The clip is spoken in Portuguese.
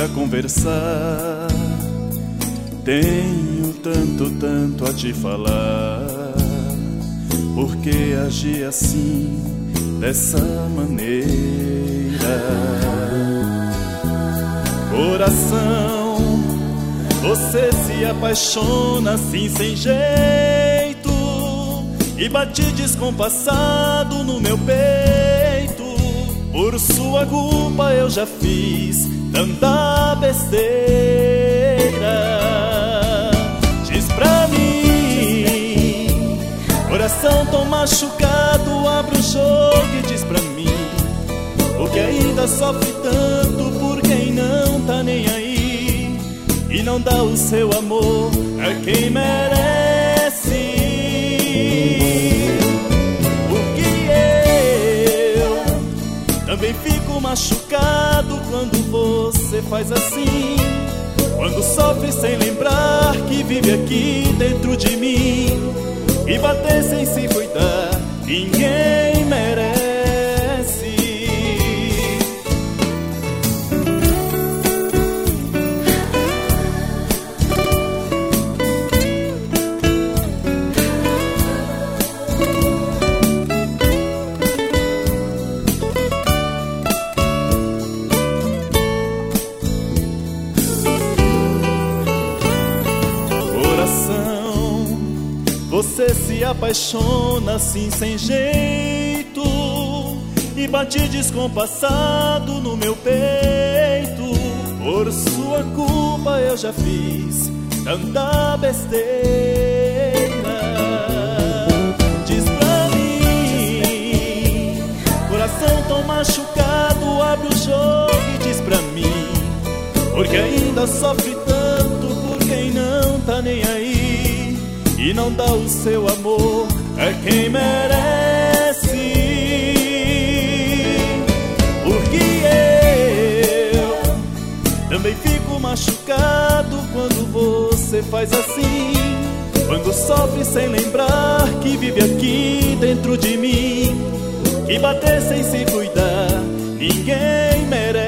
pra conversar. Tenho tanto a te falar. Por que agir assim, dessa maneira? Coração, você se apaixona assim sem jeito e bate descompassado no meu peito. Por sua culpa eu já fiz tanta besteira. Diz pra mim, coração tão machucado, abre o jogo e diz pra mim, porque ainda sofre tanto por quem não tá nem aí e não dá o seu amor a quem merece. Porque eu também fico machucado quando você faz assim, quando sofre sem lembrar que vive aqui dentro de mim e bater sem se cuidar, ninguém merece. Você se apaixona assim sem jeito e bate descompassado no meu peito. Por sua culpa eu já fiz tanta besteira. Diz pra mim, coração tão machucado, abre o jogo e diz pra mim, porque ainda sofre tanto por quem não tá nem aí e não dá o seu amor a quem merece. Porque eu também fico machucado quando você faz assim, quando sofre sem lembrar que vive aqui dentro de mim e bater sem se cuidar, ninguém merece.